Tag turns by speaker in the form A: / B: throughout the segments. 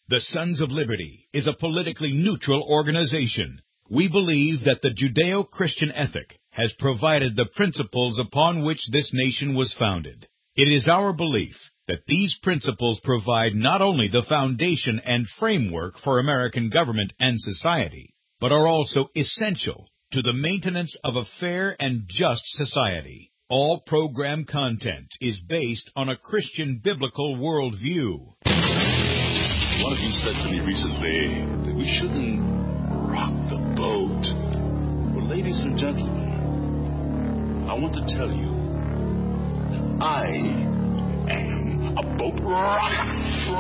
A: The Sons of Liberty is a politically neutral organization. We believe that the Judeo-Christian ethic has provided the principles upon which this nation was founded. It is our belief that these principles provide not only the foundation and framework for American government and society, but are also essential to the maintenance of a fair and just society. All program content is based on a Christian biblical worldview.
B: One of you said to me recently that we shouldn't rock the boat. Well, ladies and gentlemen, I want to tell you that I am a boat rocker.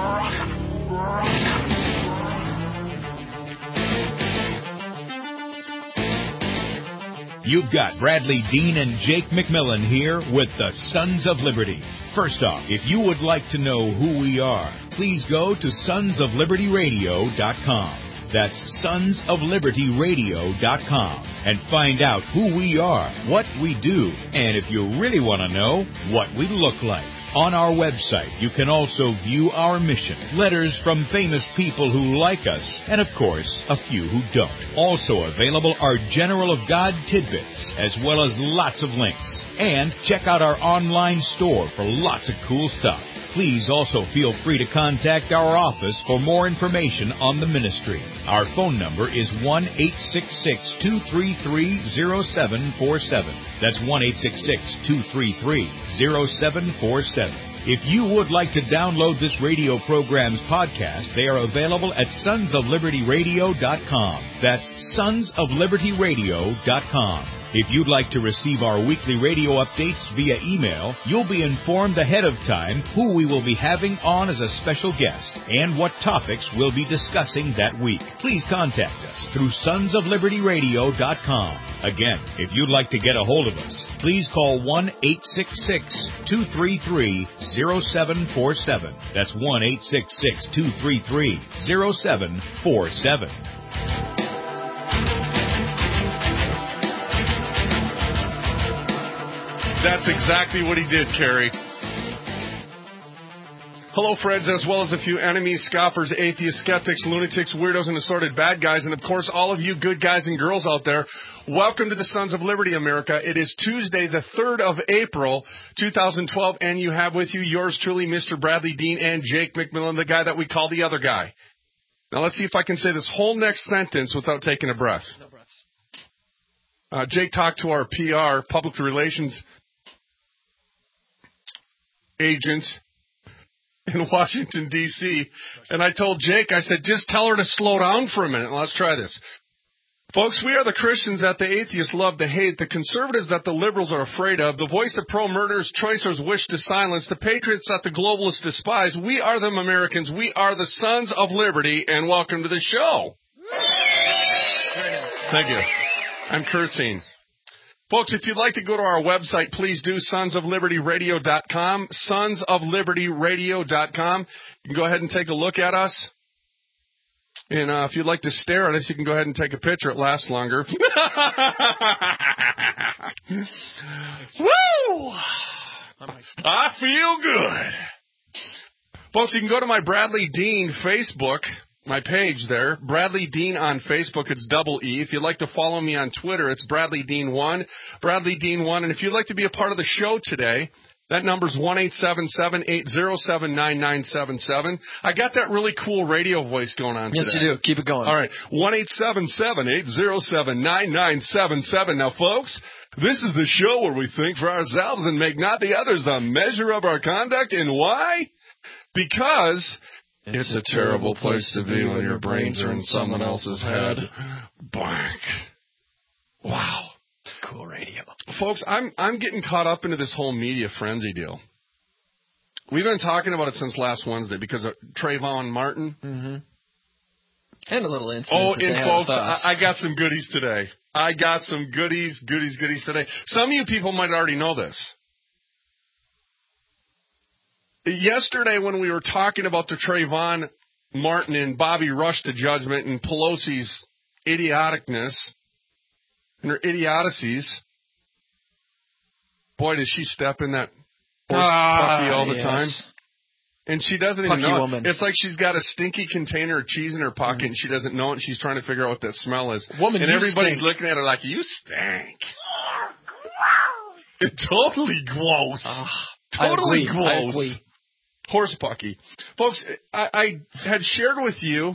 A: You've got Bradley Dean and Jake McMillan here with the Sons of Liberty. First off, if you would like to know who we are, please go to sonsoflibertyradio.com. That's sonsoflibertyradio.com and find out who we are, what we do, and if you really want to know, what we look like. On our website, you can also view our mission, letters from famous people who like us, and of course, a few who don't. Also available are General of God tidbits, as well as lots of links. And check out our online store for lots of cool stuff. Please also feel free to contact our office for more information on the ministry. Our phone number is 1-866-233-0747. That's 1-866-233-0747. If you would like to download this radio program's podcast, they are available at sonsoflibertyradio.com. That's sonsoflibertyradio.com. If you'd like to receive our weekly radio updates via email, you'll be informed ahead of time who we will be having on as a special guest and what topics we'll be discussing that week. Please contact us through sonsoflibertyradio.com. Again, if you'd like to get a hold of us, please call 1-866-233-0747. That's 1-866-233-0747.
C: That's exactly what he did, Kerry. Hello, friends, as well as a few enemies, scoffers, atheists, skeptics, lunatics, weirdos, and assorted bad guys, and, of course, all of you good guys and girls out there. Welcome to the Sons of Liberty, America. It is Tuesday, the 3rd of April, 2012, and you have with you yours truly, Mr. Bradley Dean and Jake McMillan, the guy that we call the other guy. Now, let's see if I can say this whole next sentence without taking a breath.
D: No breaths.
C: Jake talked to our PR, public relations agent in Washington, D.C., and I told Jake, I said, just tell her to slow down for a minute. Let's try this. Folks, we are the Christians that the atheists love to hate, the conservatives that the liberals are afraid of, the voice that pro-murderers, choicers wish to silence, the patriots that the globalists despise. We are them Americans. We are the Sons of Liberty, and welcome to the show. Thank you. I'm cursing. Folks, if you'd like to go to our website, please do, sonsoflibertyradio.com, sonsoflibertyradio.com. You can go ahead and take a look at us. And if you'd like to stare at us, you can go ahead and take a picture. It lasts longer. Woo! I feel good. Folks, you can go to my Bradley Dean Facebook, my page there, Bradley Dean on Facebook. It's double E. If you'd like to follow me on Twitter, it's Bradley Dean 1, Bradley Dean 1. And if you'd like to be a part of the show today, that number's 1-877-807-9977. I got that really cool radio voice going on today.
D: Yes, you do. Keep it going.
C: All right, 1-877-807-9977. Now, folks, this is the show where we think for ourselves and make not the others the measure of our conduct. And why? Because it's a terrible place to be when your brains are in someone else's head. Blank. Wow.
D: Cool radio.
C: Folks, I'm getting caught up into this whole media frenzy deal. We've been talking about it since last Wednesday because of Trayvon Martin.
D: Mm-hmm. And a little incident.
C: Oh, and folks, I got some goodies today. I got some goodies today. Some of you people might already know this. Yesterday when we were talking about the Trayvon Martin and Bobby Rush to judgment and Pelosi's idioticness and her idiocies, boy, does she step in that horse puppy all the time. And she doesn't even
D: Pucky
C: know.
D: woman.
C: It's like she's got a stinky container of cheese in her pocket, and she doesn't know it, and she's trying to figure out what that smell is.
D: Woman,
C: and
D: you
C: everybody's
D: stink.
C: looking at her like, you stink. It's totally gross. Totally gross.
D: I agree.
C: Horse Pucky. Folks, I had shared with you,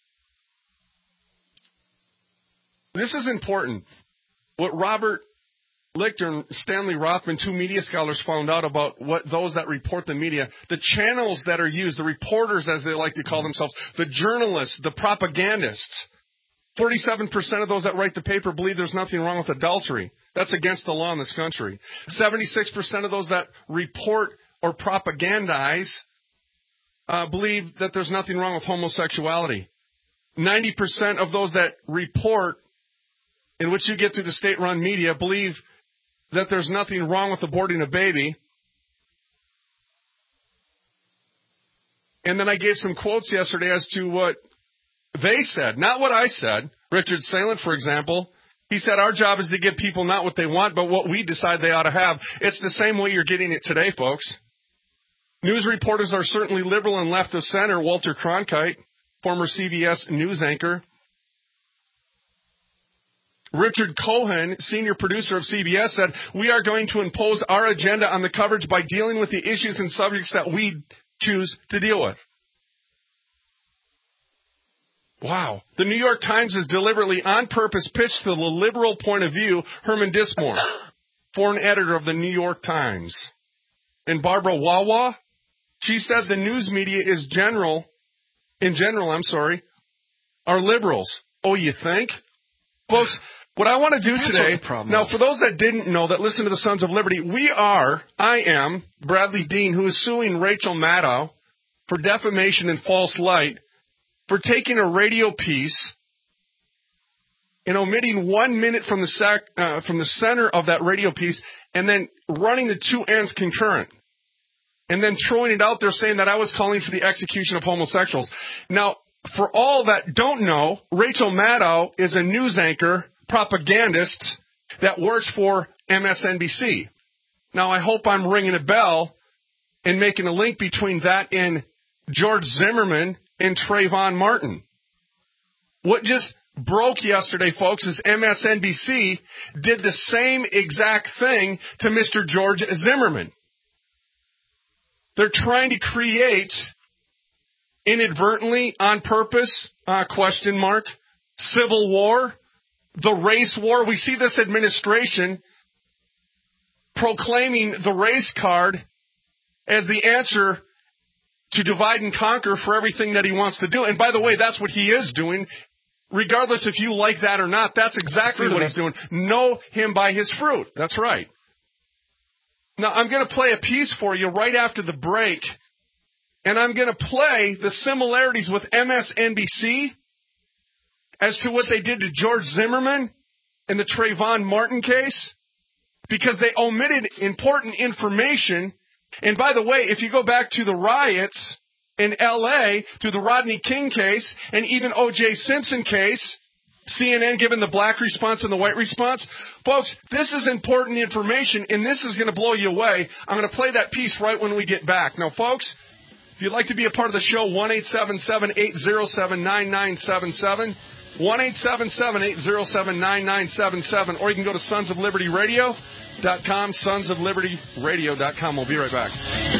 C: this is important, what Robert Lichter and Stanley Rothman, two media scholars, found out about what those that report the media, the channels that are used, the reporters, as they like to call themselves, the journalists, the propagandists. 37% of those that write the paper believe there's nothing wrong with adultery. That's against the law in this country. 76% of those that report or propagandize believe that there's nothing wrong with homosexuality. 90% of those that report, in which you get through the state-run media, believe that there's nothing wrong with aborting a baby. And then I gave some quotes yesterday as to what they said, not what I said. Richard Salent, for example, he said our job is to give people not what they want, but what we decide they ought to have. It's the same way you're getting it today, folks. News reporters are certainly liberal and left of center. Walter Cronkite, former CBS news anchor. Richard Cohen, senior producer of CBS, said, we are going to impose our agenda on the coverage by dealing with the issues and subjects that we choose to deal with. Wow. The New York Times has deliberately, on purpose, pitched to the liberal point of view Herman Dismore, foreign editor of the New York Times. And Barbara Wawa, she said the news media in general, are liberals. Oh, you think? Folks, what I want to do today, now for those that didn't know, that listen to the Sons of Liberty, I am Bradley Dean, who is suing Rachel Maddow for defamation and false light, for taking a radio piece and omitting 1 minute from the center of that radio piece and then running the two ends concurrent. And then throwing it out there saying that I was calling for the execution of homosexuals. Now, for all that don't know, Rachel Maddow is a news anchor, propagandist, that works for MSNBC. Now, I hope I'm ringing a bell and making a link between that and George Zimmerman and Trayvon Martin. What just broke yesterday, folks, is MSNBC did the same exact thing to Mr. George Zimmerman. They're trying to create, inadvertently, on purpose, civil war, the race war. We see this administration proclaiming the race card as the answer to divide and conquer for everything that he wants to do. And by the way, that's what he is doing. Regardless if you like that or not, that's exactly what he's doing. Know him by his fruit. That's right. Now, I'm going to play a piece for you right after the break, and I'm going to play the similarities with MSNBC as to what they did to George Zimmerman in the Trayvon Martin case, because they omitted important information. And by the way, if you go back to the riots in L.A., through the Rodney King case, and even O.J. Simpson case, CNN giving the black response and the white response, folks, this is important information, and this is going to blow you away. I'm going to play that piece right when we get back. Now, folks, if you'd like to be a part of the show, 1-877-807-9977, 1-877-807-9977, or you can go to sonsoflibertyradio.com, sonsoflibertyradio.com. We'll be right back.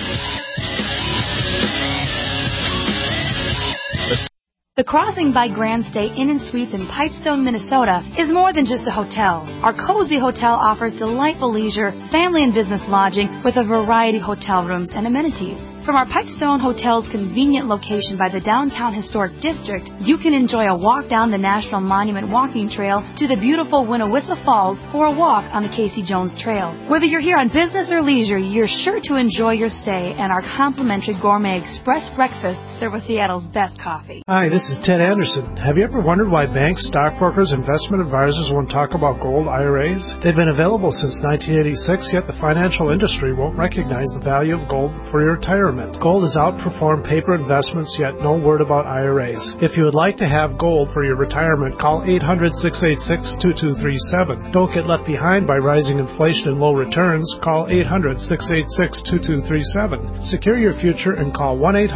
E: The Crossing by Grand State Inn and Suites in Pipestone, Minnesota is more than just a hotel. Our cozy hotel offers delightful leisure, family and business lodging with a variety of hotel rooms and amenities. From our Pipestone Hotel's convenient location by the downtown historic district, you can enjoy a walk down the National Monument Walking Trail to the beautiful Winnewissa Falls or a walk on the Casey Jones Trail. Whether you're here on business or leisure, you're sure to enjoy your stay and our complimentary gourmet express breakfast served with Seattle's best coffee.
F: Hi, this is Ted Anderson. Have you ever wondered why banks, stockbrokers, investment advisors won't talk about gold IRAs? They've been available since 1986, yet the financial industry won't recognize the value of gold for your retirement. retirement. Gold has outperformed paper investments, yet no word about IRAs. If you would like to have gold for your retirement, call 800-686-2237. Don't get left behind by rising inflation and low returns. Call 800-686-2237. Secure your future and call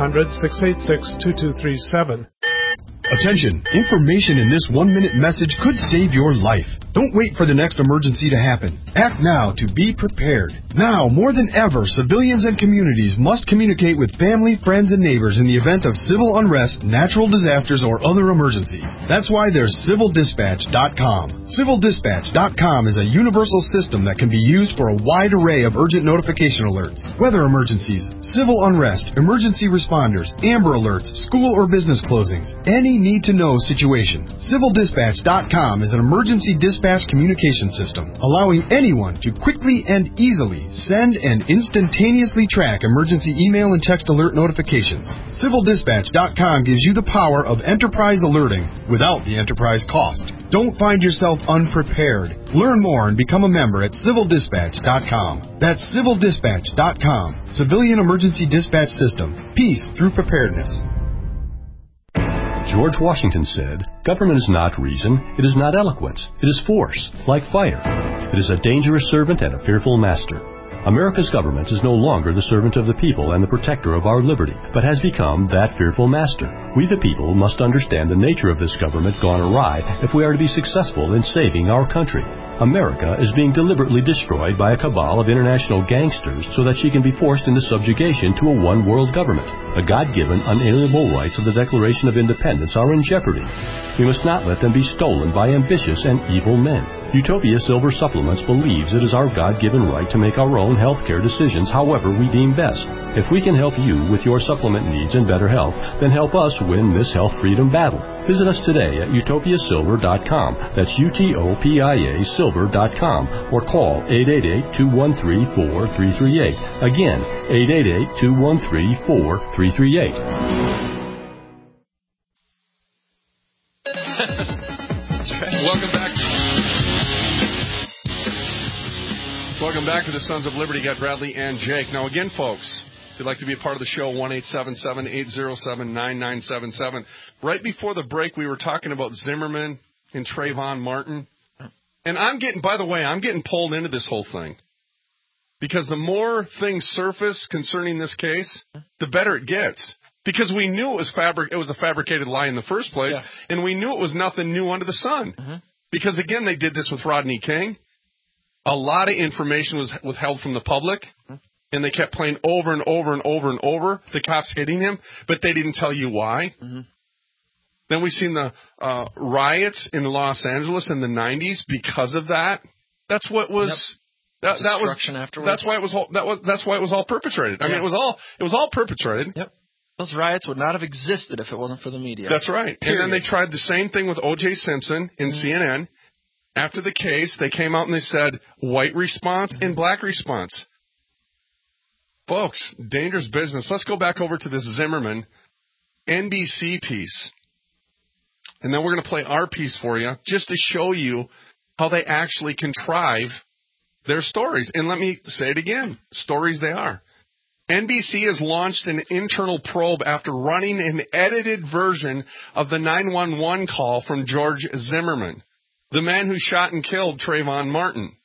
F: 1-800-686-2237.
G: Attention! Information in this 1-minute message could save your life. Don't wait for the next emergency to happen. Act now to be prepared. Now, more than ever, civilians and communities must communicate with family, friends, and neighbors in the event of civil unrest, natural disasters, or other emergencies. That's why there's CivilDispatch.com. CivilDispatch.com is a universal system that can be used for a wide array of urgent notification alerts. Weather emergencies, civil unrest, emergency responders, Amber Alerts, school or business closings, any need-to-know situation. CivilDispatch.com is an emergency dispatch communication system, allowing anyone to quickly and easily send and instantaneously track emergency email and text alert notifications. CivilDispatch.com gives you the power of enterprise alerting without the enterprise cost. Don't find yourself unprepared. Learn more and become a member at CivilDispatch.com. That's CivilDispatch.com. Civilian Emergency Dispatch System. Peace through preparedness.
H: George Washington said, "Government is not reason, it is not eloquence, it is force, like fire. It is a dangerous servant and a fearful master." America's government is no longer the servant of the people and the protector of our liberty, but has become that fearful master. We the people must understand the nature of this government gone awry if we are to be successful in saving our country. America is being deliberately destroyed by a cabal of international gangsters so that she can be forced into subjugation to a one-world government. The God-given, unalienable rights of the Declaration of Independence are in jeopardy. We must not let them be stolen by ambitious and evil men. Utopia Silver Supplements believes it is our God-given right to make our own health care decisions however we deem best. If we can help you with your supplement needs and better health, then help us win this health freedom battle. Visit us today at utopiasilver.com. That's UTOPIA Silver.com, or call 888-213-4338. Again, 888-213-4338.
C: Welcome back to the Sons of Liberty. Got Bradley and Jake. Now, again, folks, if you'd like to be a part of the show, 1-877-807-9977. Right before the break, we were talking about Zimmerman and Trayvon Martin. And I'm getting pulled into this whole thing. Because the more things surface concerning this case, the better it gets. Because we knew it was a fabricated lie in the first place, and we knew it was nothing new under the sun. Mm-hmm. Because, again, they did this with Rodney King. A lot of information was withheld from the public, and they kept playing over and over and over and over, the cops hitting him, but they didn't tell you why. Mm-hmm. Then we seen the riots in Los Angeles in the 90s because of that. That's what was destruction afterwards. That's why it was all perpetrated. I mean, it was all perpetrated. Yep.
D: Those riots would not have existed if it wasn't for the media.
C: That's right. Period. And then they tried the same thing with O.J. Simpson in CNN. After the case, they came out and they said white response and black response. Folks, dangerous business. Let's go back over to this Zimmerman NBC piece. And then we're going to play our piece for you just to show you how they actually contrive their stories. And let me say it again. Stories they are. NBC has launched an internal probe after running an edited version of the 911 call from George Zimmerman, the man who shot and killed Trayvon Martin.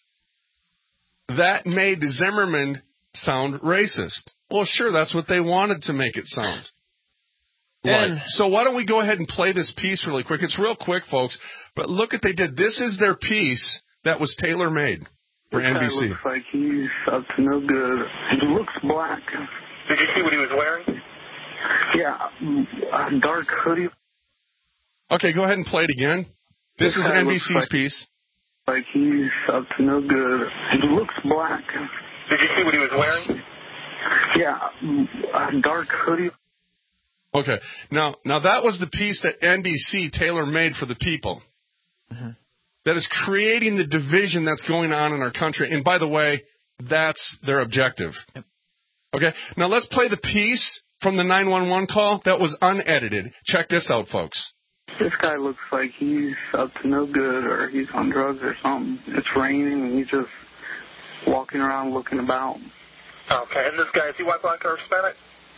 C: That made Zimmerman sound racist. Well, sure, that's what they wanted to make it sound. Right. So why don't we go ahead and play this piece really quick? It's real quick, folks, but look what they did. This is their piece that was tailor-made for NBC.
I: This guy looks like he's up to no good. He looks black.
J: Did you see what he was wearing?
I: Yeah, a dark hoodie.
C: Okay, go ahead and play it again. This is NBC's piece.
I: Like he's up to no good. He looks black.
J: Did you see what he was wearing?
I: Yeah, a dark hoodie.
C: Okay, now that was the piece that NBC tailor-made for the people. Mm-hmm. That is creating the division that's going on in our country. And by the way, that's their objective. Yep. Okay, now let's play the piece from the 911 call that was unedited. Check this out, folks.
I: This guy looks like he's up to no good or he's on drugs or something. It's raining and he's just walking around looking about.
J: Okay, and this guy, is he white, black, or Hispanic?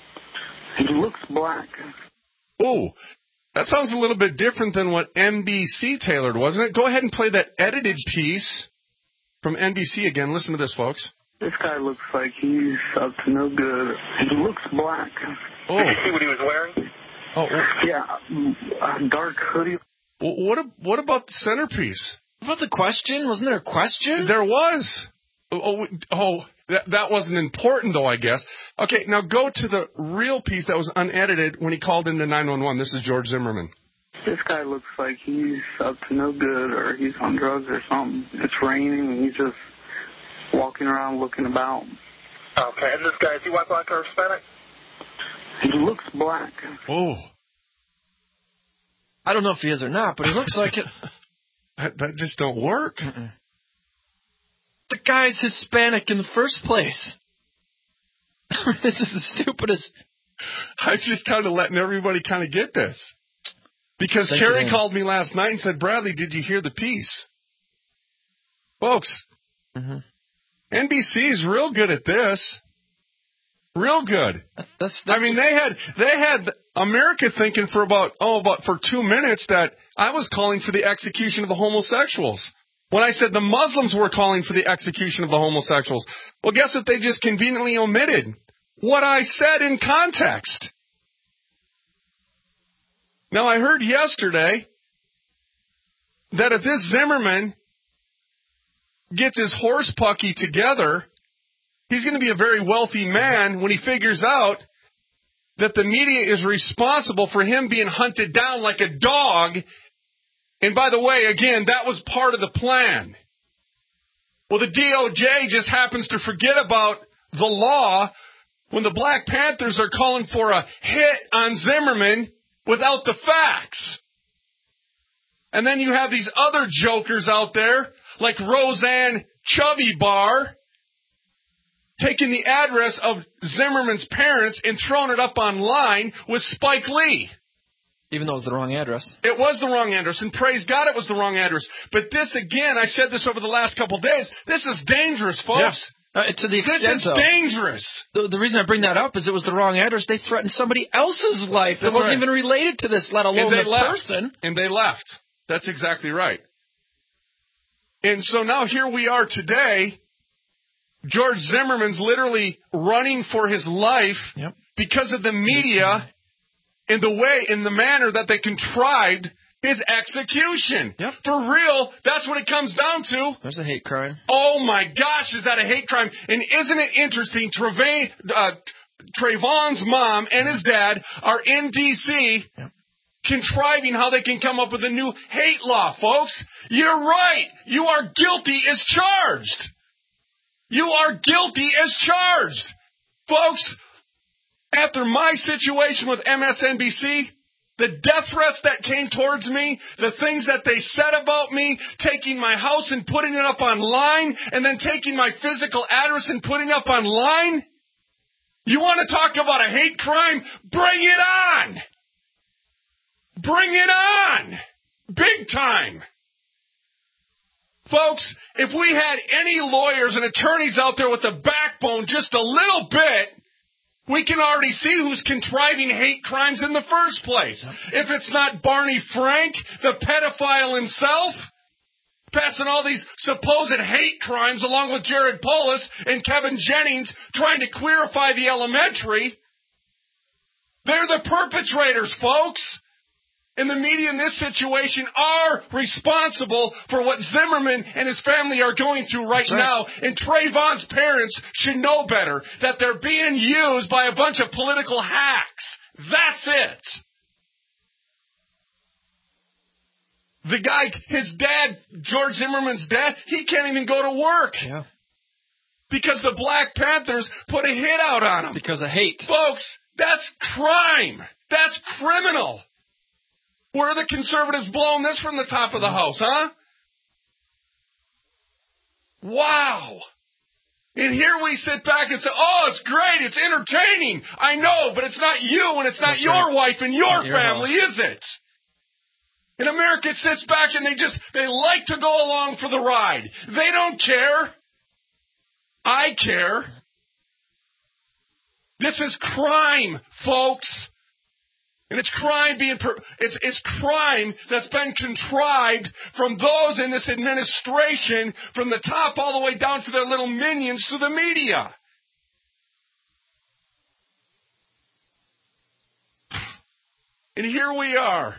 I: He looks black.
C: Oh, that sounds a little bit different than what NBC tailored, wasn't it? Go ahead and play that edited piece from NBC again. Listen to this, folks.
I: This guy looks like he's up to no good. He looks black.
C: Oh.
J: Did you see what he was wearing?
C: Oh,
I: Yeah, a dark hoodie.
C: what about the centerpiece?
D: What about the question? Wasn't there a question?
C: There was. That wasn't important, though, I guess. Okay, now go to the real piece that was unedited when he called into 911. This is George Zimmerman.
I: This guy looks like he's up to no good or he's on drugs or something. It's raining and he's just walking around looking about.
J: Okay, and this guy, is he white, black, or Hispanic?
I: He looks black.
C: Oh.
D: I don't know if he is or not, but he looks like it.
C: That just don't work.
D: Mm-mm. The guy's Hispanic in the first place. This is the stupidest.
C: I'm just kind of letting everybody kind of get this. Because
D: Thank
C: Carrie
D: you.
C: called me last night and said, Bradley, did you hear the piece? Folks, NBC is real good at this. Real good.
D: That's
C: I mean, they had America thinking for about 2 minutes that I was calling for the execution of the homosexuals. When I said the Muslims were calling for the execution of the homosexuals. Well, guess what? They just conveniently omitted what I said in context. Now, I heard yesterday that if this Zimmerman gets his horse pucky together, he's going to be a very wealthy man when he figures out that the media is responsible for him being hunted down like a dog. And by the way, again, that was part of the plan. Well, the DOJ just happens to forget about the law when the Black Panthers are calling for a hit on Zimmerman without the facts. And then you have these other jokers out there, like Roseanne Chubby Bar, taking the address of Zimmerman's parents and throwing it up online with Spike Lee.
D: Even though it was the wrong address.
C: It was the wrong address, and praise God it was the wrong address. But this, again, I said this over the last couple of days, this is dangerous, folks.
D: Yeah. To the extent,
C: this is dangerous.
D: The reason I bring that up is it was the wrong address. They threatened somebody else's life that wasn't even related to this, let alone the person.
C: And they left. That's exactly right. And so now here we are today. George Zimmerman's literally running for his life because of the media in the manner that they contrived his execution.
D: Yep.
C: For real, that's what it comes down to.
D: There's a hate crime.
C: Oh my gosh, is that a hate crime? And isn't it interesting, Trayvon's mom and his dad are in D.C. contriving how they can come up with a new hate law, folks. You're right. You are guilty as charged. You are guilty as charged. Folks, after my situation with MSNBC, the death threats that came towards me, the things that they said about me, taking my house and putting it up online, and then taking my physical address and putting it up online, you want to talk about a hate crime? Bring it on! Bring it on! Big time! Folks, if we had any lawyers and attorneys out there with a backbone just a little bit, we can already see who's contriving hate crimes in the first place. If it's not Barney Frank, the pedophile himself, passing all these supposed hate crimes along with Jared Polis and Kevin Jennings trying to queerify the elementary, they're the perpetrators, folks. And the media in this situation are responsible for what Zimmerman and his family are going through right now. And Trayvon's parents should know better, that they're being used by a bunch of political hacks. That's it. The guy, his dad, George Zimmerman's dad, he can't even go to work.
D: Yeah.
C: Because the Black Panthers put a hit out on him.
D: Because of hate.
C: Folks, that's crime. That's criminal. Where are the conservatives blowing this from the top of the house, huh? Wow. And here we sit back and say, oh, it's great, it's entertaining. I know, but it's not you and it's not your wife and your family, is it? And America sits back and they like to go along for the ride. They don't care. I care. This is crime, folks. And it's crime it's crime that's been contrived from those in this administration, from the top all the way down to their little minions through the media. And here we are.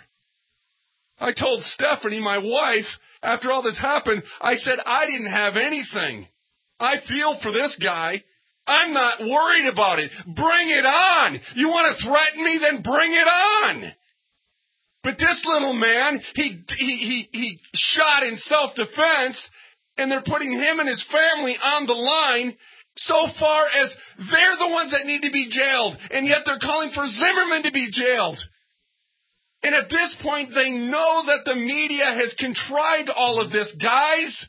C: I told Stephanie, my wife, after all this happened, I said I didn't have anything. I feel for this guy. I'm not worried about it. Bring it on. You want to threaten me? Then bring it on. But this little man, he shot in self-defense, and they're putting him and his family on the line so far as they're the ones that need to be jailed, and yet they're calling for Zimmerman to be jailed. And at this point, they know that the media has contrived all of this, guys.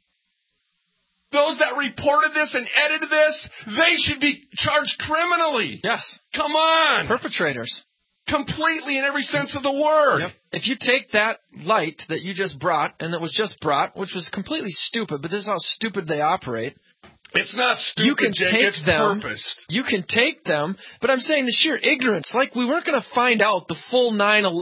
C: Those that reported this and edited this, they should be charged criminally.
D: Yes.
C: Come on.
D: Perpetrators.
C: Completely in every sense of the word.
D: Yep. If you take that light that you just brought, and that was just brought, which was completely stupid, but this is how stupid they operate.
C: It's not stupid,
D: you can
C: Jake,
D: take
C: it's
D: them,
C: purposed.
D: You can take them, but I'm saying the sheer ignorance. Like, we weren't going to find out the full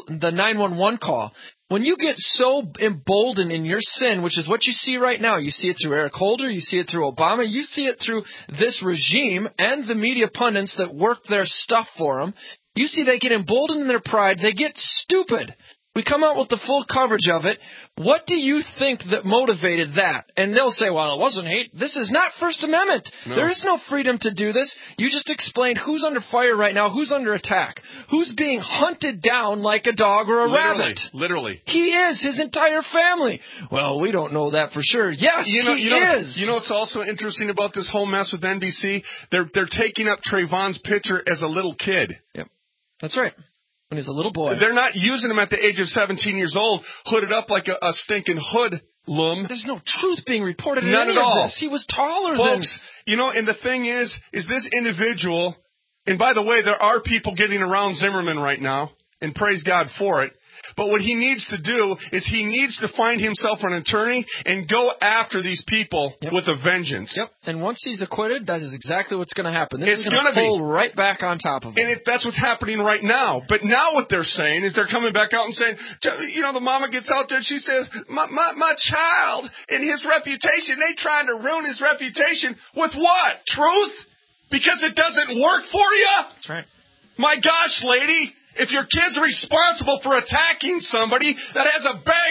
D: 911 call. When you get so emboldened in your sin, which is what you see right now, you see it through Eric Holder, you see it through Obama, you see it through this regime and the media pundits that work their stuff for them. You see they get emboldened in their pride. They get stupid. We come out with the full coverage of it. What do you think that motivated that? And they'll say, well, it wasn't hate. This is not First Amendment. No. There is no freedom to do this. You just explained who's under fire right now, who's under attack, who's being hunted down like a dog or a rabbit.
C: Literally.
D: He is, his entire family. Well, we don't know that for sure. Yes, he is.
C: You know what's also interesting about this whole mess with NBC? They're taking up Trayvon's picture as a little kid.
D: Yep, that's right. When he's a little boy.
C: They're not using him at the age of 17 years old, hooded up like a stinking hoodlum.
D: There's no truth being reported in
C: None
D: any
C: at all.
D: of this. He was taller
C: Folks, you know, and the thing is this individual, and by the way, there are people getting around Zimmerman right now, and praise God for it. But what he needs to do is he needs to find himself an attorney and go after these people with a vengeance.
D: Yep. And once he's acquitted, that is exactly what's going to happen. This is going to fall right back on top of him.
C: And that's what's happening right now. But now what they're saying is they're coming back out and saying, you know, the mama gets out there and she says, my child and his reputation, they trying to ruin his reputation with what? Truth? Because it doesn't work for you?
D: That's right.
C: My gosh, lady. If your kid's responsible for attacking somebody that has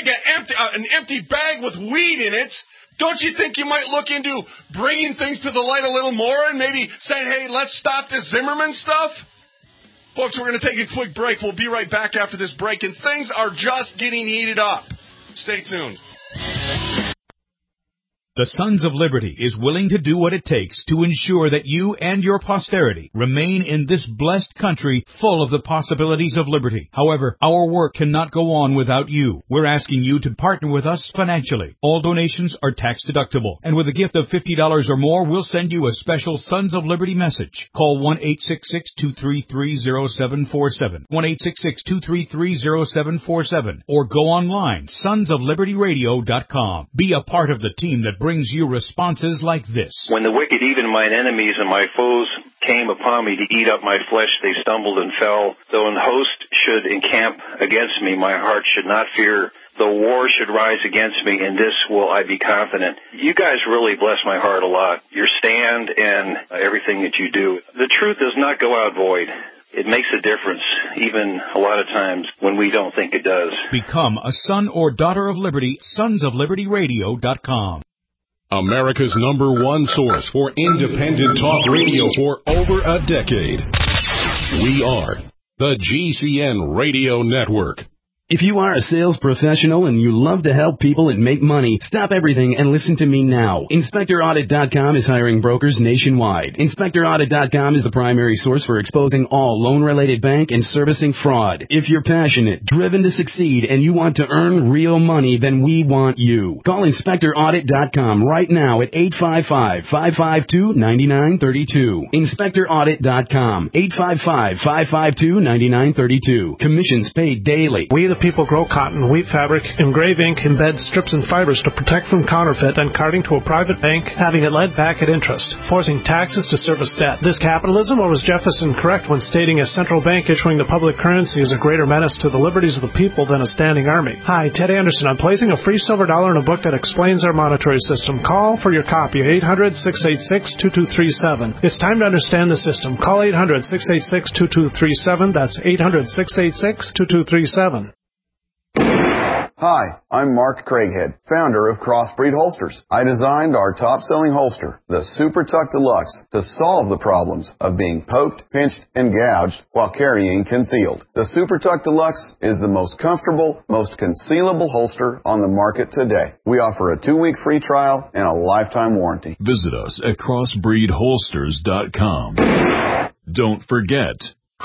C: an empty bag with weed in it, don't you think you might look into bringing things to the light a little more and maybe saying, hey, let's stop this Zimmerman stuff? Folks, we're going to take a quick break. We'll be right back after this break, and things are just getting heated up. Stay tuned.
A: The Sons of Liberty is willing to do what it takes to ensure that you and your posterity remain in this blessed country full of the possibilities of liberty. However, our work cannot go on without you. We're asking you to partner with us financially. All donations are tax deductible, and with a gift of $50 or more, we'll send you a special Sons of Liberty message. Call 1-866-233-0747, 1-866-233-0747, or go online, sonsoflibertyradio.com. Be a part of the team that brings you responses like this.
K: When the wicked, even mine enemies and my foes, came upon me to eat up my flesh, they stumbled and fell. Though an host should encamp against me, my heart should not fear. Though war should rise against me, in this will I be confident. You guys really bless my heart a lot. Your stand and everything that you do. The truth does not go out void. It makes a difference, even a lot of times when we don't think it does.
A: Become a son or daughter of liberty, sonsoflibertyradio.com.
L: America's #1 source for independent talk radio for over a decade. We are the GCN Radio Network.
M: If you are a sales professional and you love to help people and make money, stop everything and listen to me now. InspectorAudit.com is hiring brokers nationwide. InspectorAudit.com is the primary source for exposing all loan-related bank and servicing fraud. If you're passionate, driven to succeed, and you want to earn real money, then we want you. Call InspectorAudit.com right now at 855-552-9932. InspectorAudit.com, 855-552-9932. Commissions paid daily. Way the
F: the people grow cotton, wheat fabric, engrave ink, embed strips and fibers to protect from counterfeit, then carting to a private bank, having it led back at interest, forcing taxes to service debt. This capitalism, or was Jefferson correct when stating a central bank issuing the public currency is a greater menace to the liberties of the people than a standing army? Hi, Ted Anderson. I'm placing a free silver dollar in a book that explains our monetary system. Call for your copy, 800-686-2237. It's time to understand the system. Call 800-686-2237. That's 800-686-2237.
N: Hi, I'm Mark Craighead, founder of Crossbreed Holsters. I designed our top-selling holster, the Super Tuck Deluxe, to solve the problems of being poked, pinched, and gouged while carrying concealed. The Super Tuck Deluxe is the most comfortable, most concealable holster on the market today. We offer a 2-week free trial and a lifetime warranty.
B: Visit us at crossbreedholsters.com. Don't forget,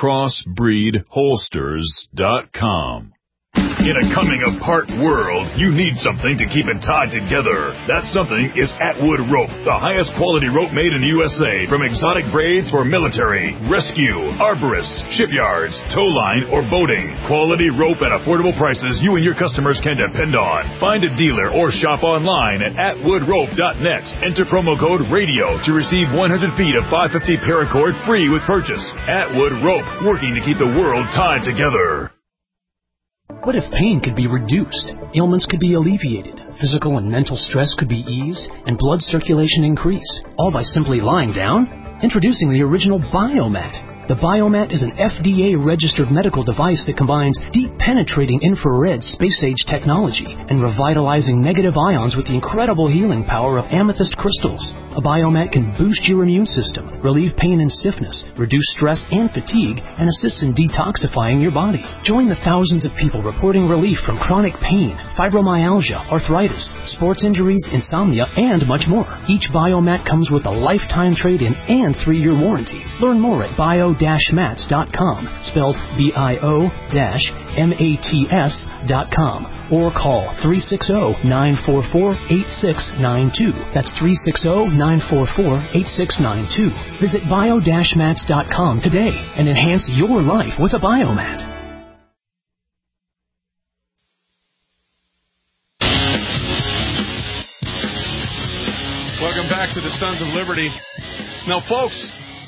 B: crossbreedholsters.com. In a coming-apart world, you need something to keep it tied together. That something is Atwood Rope, the highest quality rope made in the USA, from exotic braids for military, rescue, arborists, shipyards, tow line, or boating. Quality rope at affordable prices you and your customers can depend on. Find a dealer or shop online at atwoodrope.net. Enter promo code RADIO to receive 100 feet of 550 paracord free with purchase. Atwood Rope, working to keep the world tied together.
O: What if pain could be reduced, ailments could be alleviated, physical and mental stress could be eased, and blood circulation increase, all by simply lying down? Introducing the original Biomat. The Biomat is an FDA-registered medical device that combines deep-penetrating infrared space-age technology and revitalizing negative ions with the incredible healing power of amethyst crystals. A Biomat can boost your immune system, relieve pain and stiffness, reduce stress and fatigue, and assist in detoxifying your body. Join the thousands of people reporting relief from chronic pain, fibromyalgia, arthritis, sports injuries, insomnia, and much more. Each Biomat comes with a lifetime trade-in and 3-year warranty. Learn more at bio-mats.com, spelled bio-mats.com, or call 360-944-8692. That's 360-944-8692. Visit bio-mats.com today and enhance your life with a Biomat.
C: Welcome back to the Sons of Liberty. Now, folks,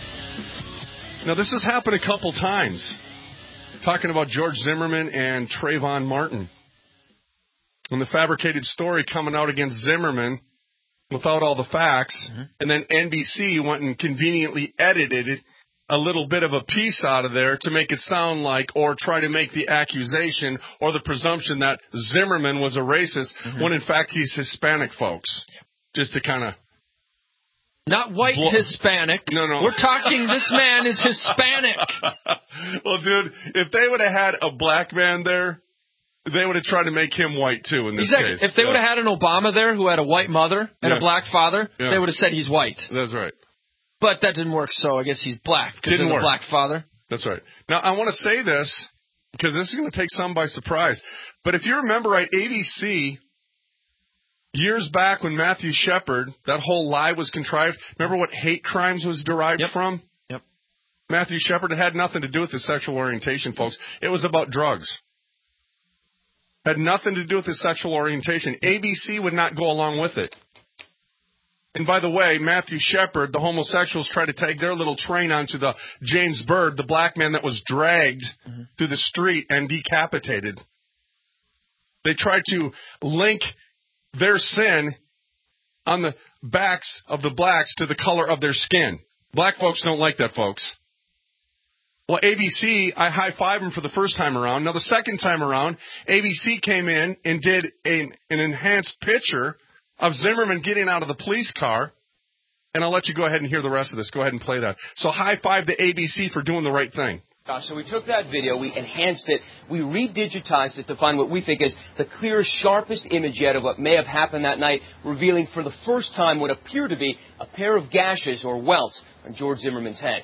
C: this has happened a couple times. Talking about George Zimmerman and Trayvon Martin. And the fabricated story coming out against Zimmerman without all the facts. Mm-hmm. And then NBC went and conveniently edited a little bit of a piece out of there to make it sound like, or try to make the accusation or the presumption that Zimmerman was a racist, when in fact he's Hispanic, folks. Just to kind of...
D: Not white Hispanic.
C: No.
D: We're talking this man is Hispanic.
C: Well, dude, if they would have had a black man there, they would have tried to make him white, too, in this case.
D: If they would have had an Obama there who had a white mother and a black father, they would have said he's white.
C: That's right.
D: But that didn't work, so I guess he's black because of the black father.
C: That's right. Now, I want to say this, because this is going to take some by surprise. But if you remember right, ABC... years back when Matthew Shepard, that whole lie was contrived, remember what hate crimes was derived from?
D: Yep.
C: Matthew Shepard, it had nothing to do with his sexual orientation, folks. It was about drugs. It had nothing to do with his sexual orientation. ABC would not go along with it. And by the way, Matthew Shepard, the homosexuals tried to tag their little train onto the James Byrd, the black man that was dragged through the street and decapitated. They tried to link their sin on the backs of the blacks to the color of their skin. Black folks don't like that, folks. Well, ABC, I high-fived them for the first time around. Now, the second time around, ABC came in and did an enhanced picture of Zimmerman getting out of the police car. And I'll let you go ahead and hear the rest of this. Go ahead and play that. So high-five to ABC for doing the right thing.
P: So we took that video, we enhanced it, we redigitized it to find what we think is the clearest, sharpest image yet of what may have happened that night, revealing for the first time what appear to be a pair of gashes or welts on George Zimmerman's head.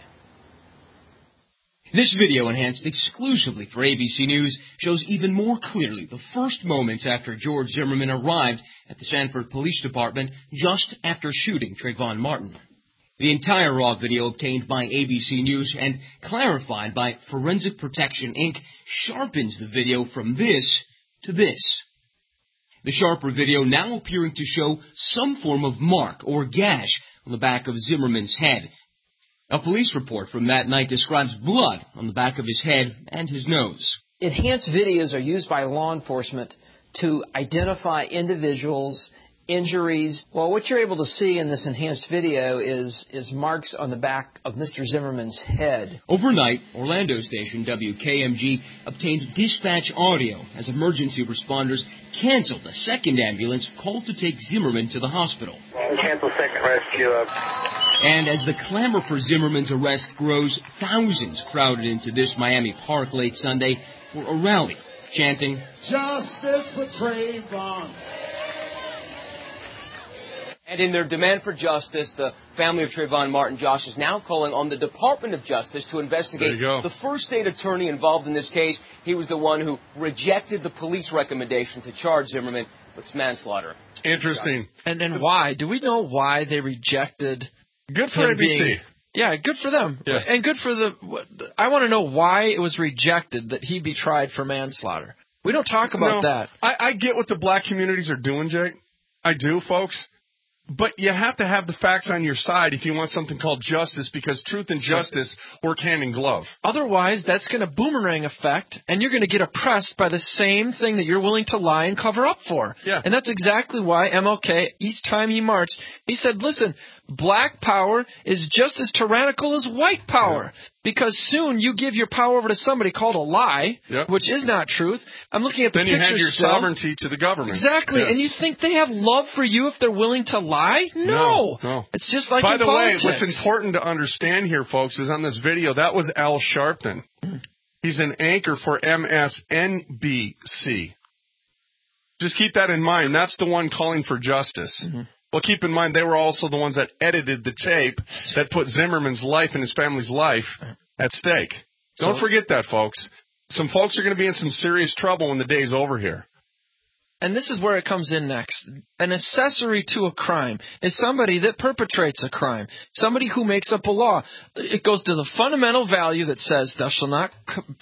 Q: This video, enhanced exclusively for ABC News, shows even more clearly the first moments after George Zimmerman arrived at the Sanford Police Department just after shooting Trayvon Martin. The entire raw video obtained by ABC News and clarified by Forensic Protection, Inc. sharpens the video from this to this. The sharper video now appearing to show some form of mark or gash on the back of Zimmerman's head. A police report from that night describes blood on the back of his head and his nose.
D: Enhanced videos are used by law enforcement to identify individuals, injuries. Well, what you're able to see in this enhanced video is marks on the back of Mr. Zimmerman's head.
Q: Overnight, Orlando station WKMG obtained dispatch audio as emergency responders canceled a second ambulance called to take Zimmerman to the hospital.
J: Cancel second rescue.
Q: And as the clamor for Zimmerman's arrest grows, thousands crowded into this Miami park late Sunday for a rally, chanting,
R: "Justice for Trayvon."
P: And in their demand for justice, the family of Trayvon Martin Josh is now calling on the Department of Justice to investigate the first state attorney involved in this case. He was the one who rejected the police recommendation to charge Zimmerman with manslaughter.
C: Interesting.
D: And then why? Do we know why they rejected?
C: Good for ABC.
D: Yeah, good for them.
C: Yeah.
D: And good for I want to know why it was rejected that he be tried for manslaughter. We don't talk about that.
C: I get what the black communities are doing, Jake. I do, folks. But you have to have the facts on your side if you want something called justice, because truth and justice work hand in glove.
D: Otherwise, that's going to boomerang effect, and you're going to get oppressed by the same thing that you're willing to lie and cover up for.
C: Yeah.
D: And that's exactly why MLK, each time he marched, he said, listen, black power is just as tyrannical as white power. Yeah. Because soon you give your power over to somebody called a lie, which is not truth. I'm looking at the pictures.
C: Then you hand your sovereignty to the government.
D: Exactly.
C: Yes.
D: And you think they have love for you if they're willing to lie? No. It's just like
C: By
D: in
C: the
D: politics.
C: way, what's important to understand here, folks, is on this video, that was Al Sharpton. He's an anchor for MSNBC. Just keep that in mind. That's the one calling for justice. Mm-hmm. Well, keep in mind, they were also the ones that edited the tape that put Zimmerman's life and his family's life at stake. Don't forget that, folks. Some folks are going to be in some serious trouble when the day's over here.
D: And this is where it comes in next. An accessory to a crime is somebody that perpetrates a crime, somebody who makes up a law. It goes to the fundamental value that says, thou shalt not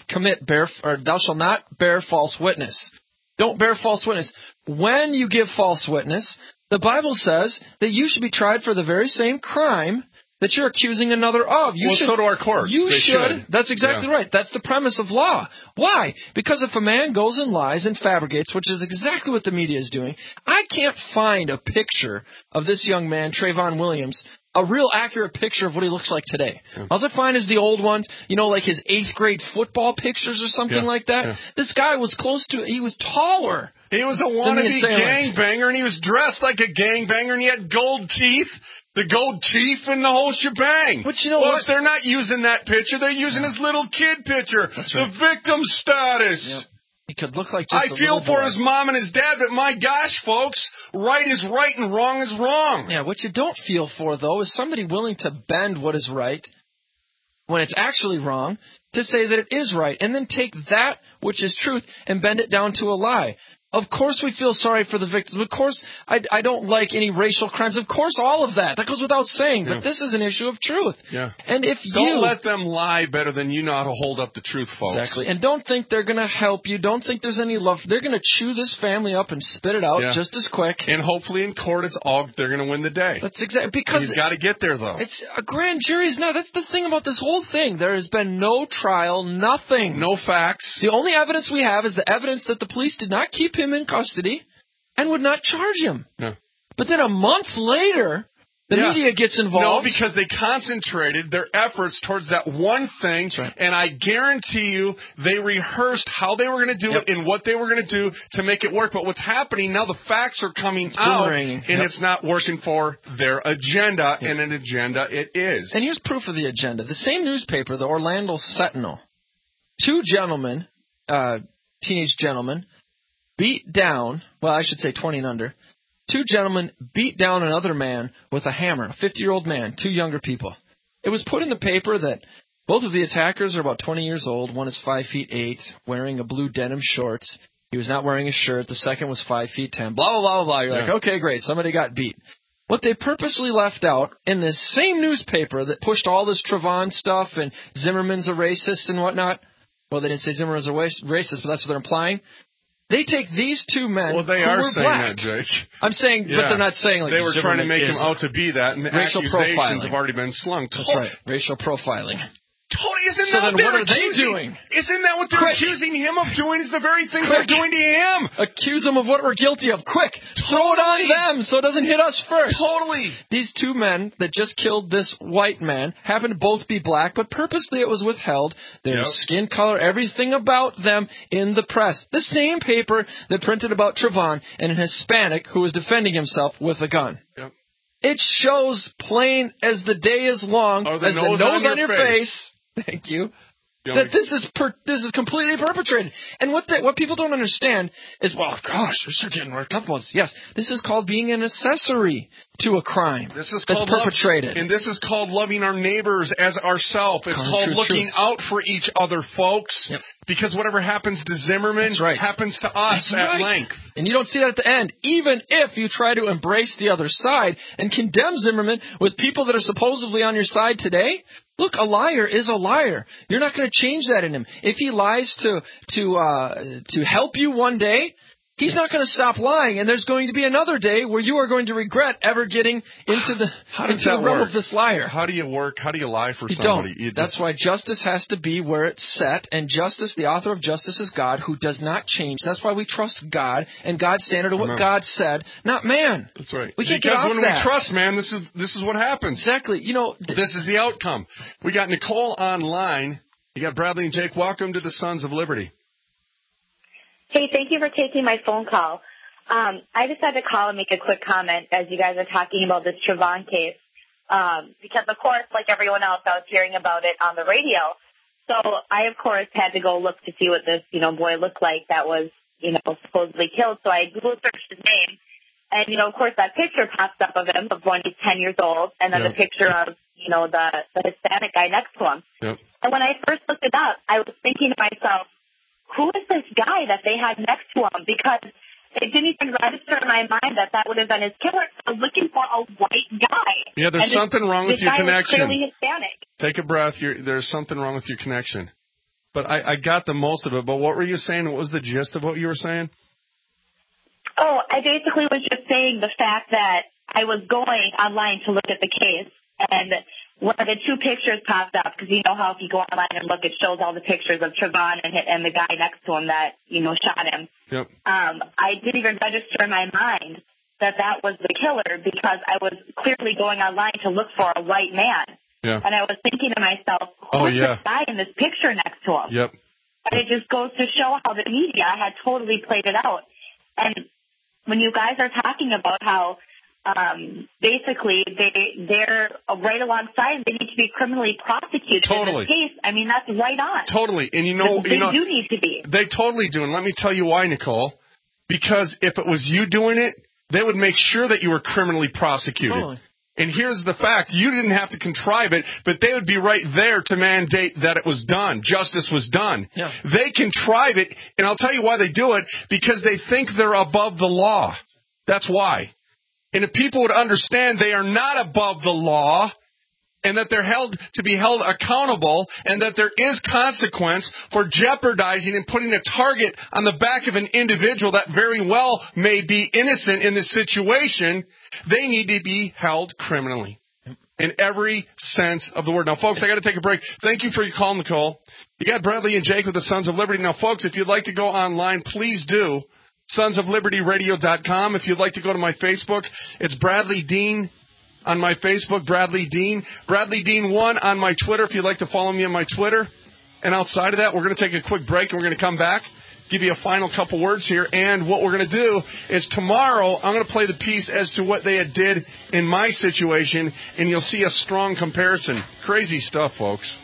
D: thou shalt not bear false witness. Don't bear false witness. When you give false witness, the Bible says that you should be tried for the very same crime that you're accusing another of.
C: So do our courts.
D: You should. That's exactly right. That's the premise of law. Why? Because if a man goes and lies and fabricates, which is exactly what the media is doing, I can't find a picture of this young man, Trayvon Williams, a real accurate picture of what he looks like today. All I find is the old ones, like his 8th grade football pictures or something like that. This guy was he was taller.
C: He was a wannabe gangbanger, and he was dressed like a gangbanger, and he had gold teeth. The gold teeth and the whole shebang.
D: But you know what?
C: They're not using that picture. They're using his little kid picture. That's right. The victim status.
D: Yep. He could look like just
C: I feel for his mom and his dad, but my gosh, folks, right is right and wrong is wrong.
D: Yeah, what you don't feel for, though, is somebody willing to bend what is right when it's actually wrong to say that it is right, and then take that which is truth and bend it down to a lie. Of course we feel sorry for the victims. Of course I don't like any racial crimes. Of course all of that. That goes without saying. But this is an issue of truth.
C: Yeah.
D: And if
C: don't let them lie better than you know how to hold up the truth, folks.
D: Exactly. And don't think they're going to help you. Don't think there's any love. They're going to chew this family up and spit it out just as quick.
C: And hopefully in court they're going to win the day.
D: That's exactly because
C: you've got to get there though.
D: It's a grand jury's not. That's the thing about this whole thing. There has been no trial, nothing.
C: No facts.
D: The only evidence we have is the evidence that the police did not keep him in custody and would not charge him.
C: No.
D: But then a month later, the media gets involved.
C: No, because they concentrated their efforts towards that one thing, and I guarantee you they rehearsed how they were going to do it and what they were going to do to make it work. But what's happening now, the facts are coming out, and it's not working for their agenda, and an agenda it is.
D: And here's proof of the agenda. The same newspaper, the Orlando Sentinel, 2 gentlemen, teenage gentlemen, beat down, 20 and under, 2 gentlemen beat down another man with a hammer, a 50-year-old man, 2 younger people. It was put in the paper that both of the attackers are about 20 years old. One is 5'8", wearing a blue denim shorts. He was not wearing a shirt. The second was 5'10". Blah, blah, blah, blah. You're like, okay, great. Somebody got beat. What they purposely left out in this same newspaper that pushed all this Trayvon stuff and Zimmerman's a racist and whatnot. Well, they didn't say Zimmerman's a racist, but that's what they're implying. They take these two men.
C: Well, they
D: who
C: are
D: were
C: saying
D: black.
C: that, Jake.
D: I'm saying, but they're not saying like
C: they were trying to
D: Zimmerman
C: make him
D: is
C: out to be that, and the
D: racial
C: accusations
D: profiling.
C: have already been slung.
D: That's right, racial profiling.
C: Totally, isn't
D: So
C: that
D: then
C: what
D: what are they
C: accusing?
D: doing?
C: Isn't that what they're accusing him of doing? Is the very things they're doing to him?
D: Accuse them of what we're guilty of. Quick, throw it on them so it doesn't hit us first.
C: Totally.
D: These two men that just killed this white man happen to both be black, but purposely it was withheld. Their skin color, everything about them in the press. The same paper that printed about Trayvon and an Hispanic who was defending himself with a gun.
C: Yep.
D: It shows plain as the day is long, as the nose on your face. Thank you. That this is completely perpetrated. And what people don't understand is, well, gosh, they're getting worked up about this. Yes, this is called being an accessory to a crime.
C: This is
D: that's
C: called
D: perpetrated.
C: And this is called loving our neighbors as ourselves. It's called looking out for each other, folks.
D: Yep.
C: Because whatever happens to Zimmerman happens to us at length.
D: And you don't see that at the end. Even if you try to embrace the other side and condemn Zimmerman with people that are supposedly on your side today, look, a liar is a liar. You're not going to change that in him. If he lies to help you one day, he's not going to stop lying, and there's going to be another day where you are going to regret ever getting into the realm of this liar.
C: How do you lie for
D: You
C: somebody?
D: don't. That's why justice has to be where it's set, and justice, the author of justice is God, who does not change. That's why we trust God and God's standard of what God said, not man.
C: That's right.
D: We can't get off
C: when
D: that.
C: we trust man, this is what happens.
D: Exactly.
C: This is the outcome. We got Nicole online. You got Bradley and Jake. Welcome to the Sons of Liberty.
S: Hey, thank you for taking my phone call. I just had to call and make a quick comment as you guys are talking about this Trayvon case. Because, of course, like everyone else, I was hearing about it on the radio. So I, of course, had to go look to see what this, boy looked like that was, supposedly killed. So I Google searched his name. And, of course, that picture pops up of him of when he's 10 years old. And then the picture of, the Hispanic guy next to him.
C: Yep.
S: And when I first looked it up, I was thinking to myself, who is this guy that they had next to him? Because it didn't even register in my mind that would have been his killer. I was looking for a white guy.
C: Yeah, there's something wrong with your connection.
S: This guy was clearly Hispanic.
C: Take a breath. There's something wrong with your connection. But I got the most of it. But what were you saying? What was the gist of what you were saying?
S: Oh, I basically was just saying the fact that I was going online to look at the case, and one of the two pictures popped up, because you know how if you go online and look, it shows all the pictures of Trayvon and the guy next to him that, shot him.
C: Yep.
S: I didn't even register in my mind that was the killer, because I was clearly going online to look for a white man.
C: Yeah.
S: And I was thinking to myself, who's this guy in this picture next to him?
C: Yep.
S: And it just goes to show how the media had totally played it out. And when you guys are talking about how basically they're right alongside, they need to be criminally prosecuted in this case, I mean, that's right on.
C: Totally. And
S: they do need to be.
C: They totally do. And let me tell you why, Nicole. Because if it was you doing it, they would make sure that you were criminally prosecuted.
D: Totally.
C: And here's the fact. You didn't have to contrive it, but they would be right there to mandate that it was done. Justice was done.
D: Yeah.
C: They contrive it, and I'll tell you why they do it, because they think they're above the law. That's why. And if people would understand they are not above the law, and that they're to be held accountable, and that there is consequence for jeopardizing and putting a target on the back of an individual that very well may be innocent in this situation, they need to be held criminally in every sense of the word. Now, folks, I got to take a break. Thank you for your call, Nicole. You got Bradley and Jake with the Sons of Liberty. Now, folks, if you'd like to go online, please do. SonsOfLibertyRadio.com. If you'd like to go to my Facebook, it's Bradley Dean on my Facebook, Bradley Dean. Bradley Dean 1 on my Twitter if you'd like to follow me on my Twitter. And outside of that, we're going to take a quick break, and we're going to come back, give you a final couple words here. And what we're going to do is tomorrow I'm going to play the piece as to what they did in my situation, and you'll see a strong comparison. Crazy stuff, folks.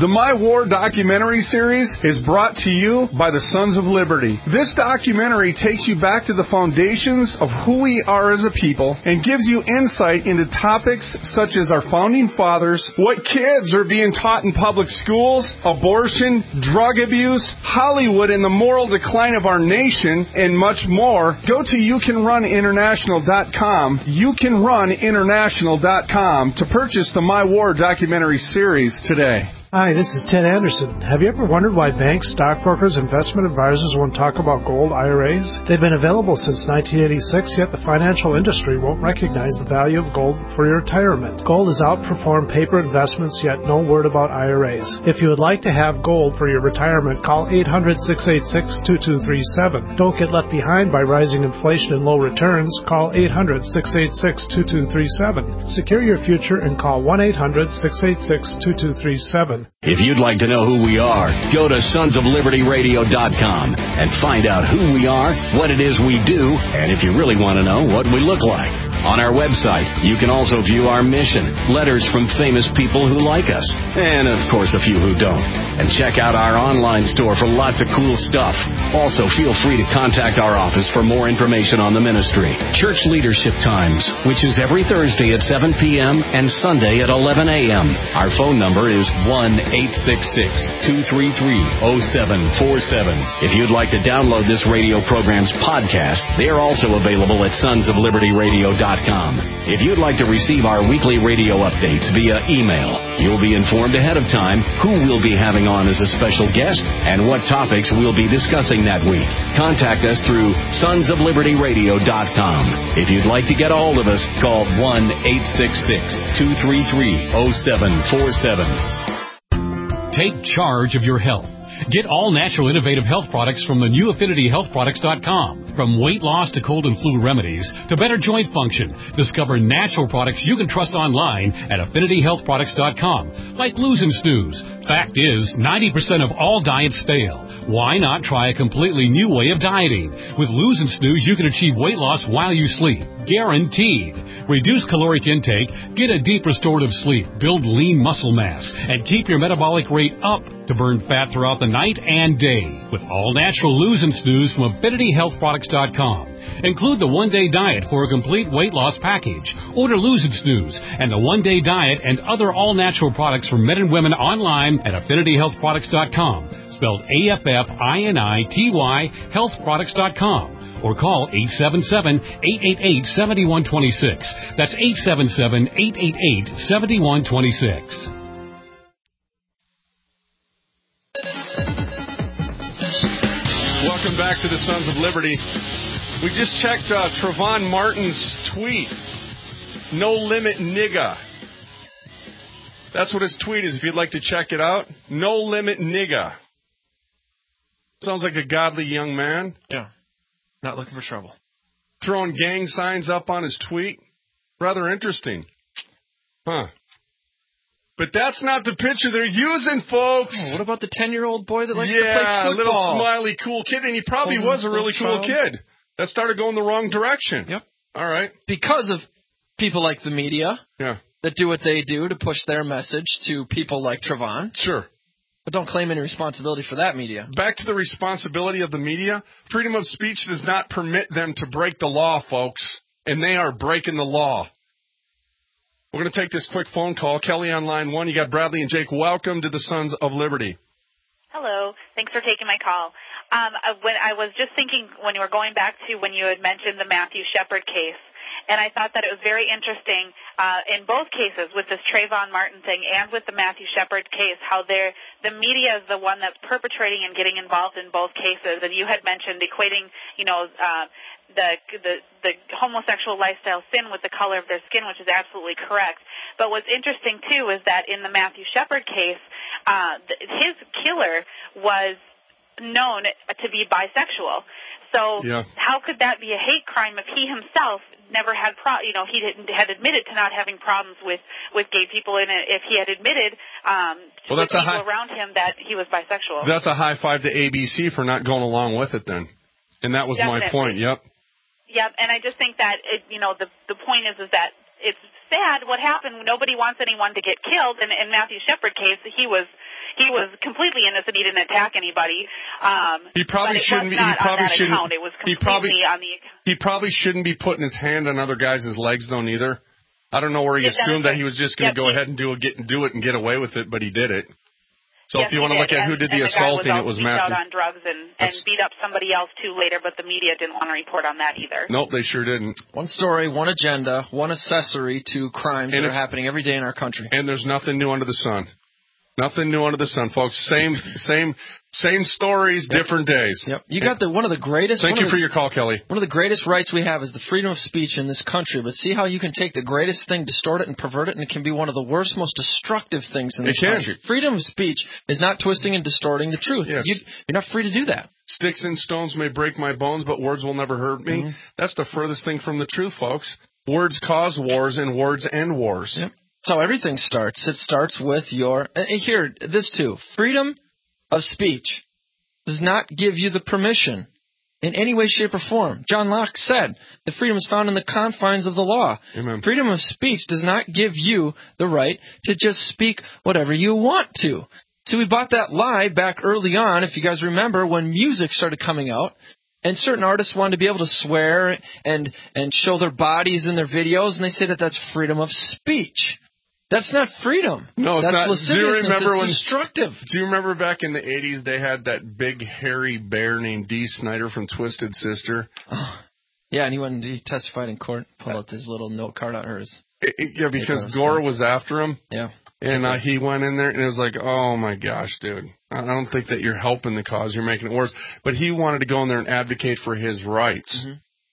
C: The My War documentary series is brought to you by the Sons of Liberty. This documentary takes you back to the foundations of who we are as a people and gives you insight into topics such as our founding fathers, what kids are being taught in public schools, abortion, drug abuse, Hollywood and the moral decline of our nation, and much more. Go to YouCanRunInternational.com, YouCanRunInternational.com to purchase the My War documentary series today.
F: Hi, this is Ted Anderson. Have you ever wondered why banks, stockbrokers, investment advisors won't talk about gold IRAs? They've been available since 1986, yet the financial industry won't recognize the value of gold for your retirement. Gold has outperformed paper investments, yet no word about IRAs. If you would like to have gold for your retirement, call 800-686-2237. Don't get left behind by rising inflation and low returns. Call 800-686-2237. Secure your future and call 1-800-686-2237.
H: If you'd like to know who we are, go to sonsoflibertyradio.com and find out who we are, what it is we do, and if you really want to know, what we look like. On our website, you can also view our mission, letters from famous people who like us, and of course a few who don't. And check out our online store for lots of cool stuff. Also, feel free to contact our office for more information on the ministry. Church Leadership Times, which is every Thursday at 7 p.m. and Sunday at 11 a.m. Our phone number is 1-866-233-0747. If you'd like to download this radio program's podcast, they are also available at sonsoflibertyradio.com. If you'd like to receive our weekly radio updates via email, you'll be informed ahead of time who we'll be having on as a special guest and what topics we'll be discussing that week. Contact us through sonsoflibertyradio.com. If you'd like to get a hold of us, call 1-866-233-0747.
T: Take charge of your health. Get all natural innovative health products from the new AffinityHealthProducts.com. From weight loss to cold and flu remedies to better joint function, discover natural products you can trust online at AffinityHealthProducts.com, like Lose and Snooze. Fact is, 90% of all diets fail. Why not try a completely new way of dieting? With Lose and Snooze, you can achieve weight loss while you sleep. Guaranteed. Reduce caloric intake, get a deep restorative sleep, build lean muscle mass, and keep your metabolic rate up to burn fat throughout the night and day. With all natural Lose and Snooze from AffinityHealthProducts.com. Include the one-day diet for a complete weight loss package. Order Lose and Snooze and the one-day diet and other all-natural products for men and women online at AffinityHealthProducts.com. Spelled AFFINITY, healthproducts.com. Or call 877-888-7126. That's 877-888-7126.
C: Welcome back to the Sons of Liberty. We just checked Trayvon Martin's tweet. No limit nigga. That's what his tweet is if you'd like to check it out. No limit nigga. Sounds like a godly young man.
D: Yeah. Not looking for trouble.
C: Throwing gang signs up on his tweet. Rather interesting. Huh. But that's not the picture they're using, folks.
D: Oh, what about the 10-year-old boy that likes to play football?
C: Yeah, a little smiley, cool kid. And he probably was a really cool kid. That started going the wrong direction.
D: Yep.
C: All right.
D: Because of people like the media.
C: Yeah.
D: That do what they do to push their message to people like Trayvon.
C: Sure.
D: But don't claim any responsibility for that media.
C: Back to the responsibility of the media. Freedom of speech does not permit them to break the law, folks. And they are breaking the law. We're going to take this quick phone call. Kelly on line 1. You got Bradley and Jake. Welcome to the Sons of Liberty.
U: Hello. Thanks for taking my call. When I was just thinking when you were going back to when you had mentioned the Matthew Shepard case, and I thought that it was very interesting in both cases with this Trayvon Martin thing and with the Matthew Shepard case, how the media is the one that's perpetrating and getting involved in both cases. And you had mentioned equating, the homosexual lifestyle sin with the color of their skin, which is absolutely correct. But what's interesting, too, is that in the Matthew Shepard case, his killer was known to be bisexual. So how could that be a hate crime if he himself never had he had admitted to not having problems with gay people, and if he had admitted to the people around him that he was bisexual?
C: That's a high five to ABC for not going along with it then. And that was my point. Yep.
U: Yep, and I just think that the point is that it's sad what happened. Nobody wants anyone to get killed, and in Matthew Shepard case, he was he was completely innocent. He didn't attack anybody.
C: He probably shouldn't be.
U: It was completely on the account.
C: He probably shouldn't be putting his hand on other guys' legs, though, neither. I don't know where he assumed that he was just going to go ahead and do it and get away with it, but he did it. So if you want to look at who did the assaulting, it was Matthew.
U: Out on drugs and beat up somebody else too later, but the media didn't want to report on that either.
C: Nope, they sure didn't.
D: One story, one agenda, one accessory to crimes that are happening every day in our country.
C: And there's nothing new under the sun. Nothing new under the sun, folks. Same stories, different days.
D: Yep. You got one of the greatest.
C: Thank you for your call, Kelly.
D: One of the greatest rights we have is the freedom of speech in this country. But see how you can take the greatest thing, distort it, and pervert it, and it can be one of the worst, most destructive things in this country. Freedom of speech is not twisting and distorting the truth.
C: Yes.
D: You're not free to do that.
C: Sticks and stones may break my bones, but words will never hurt me. Mm-hmm. That's the furthest thing from the truth, folks. Words cause wars, and words end wars.
D: Yep. That's how everything starts. It starts with here, this too. Freedom of speech does not give you the permission in any way, shape, or form. John Locke said that freedom is found in the confines of the law.
C: Amen.
D: Freedom of speech does not give you the right to just speak whatever you want to. See, we bought that lie back early on, if you guys remember, when music started coming out. And certain artists wanted to be able to swear and show their bodies in their videos, and they say that that's freedom of speech. That's not freedom.
C: No, it's
D: that's
C: not.
D: Lasciviousness. It's destructive.
C: Do you remember back in the 80s they had that big hairy bear named Dee Snider from Twisted Sister?
D: Oh, yeah, and he testified in court, pulled out his little note card on hers.
C: Yeah, because Gore was after him.
D: Yeah.
C: And he went in there, and it was like, oh, my gosh, dude. I don't think that you're helping the cause. You're making it worse. But he wanted to go in there and advocate for his rights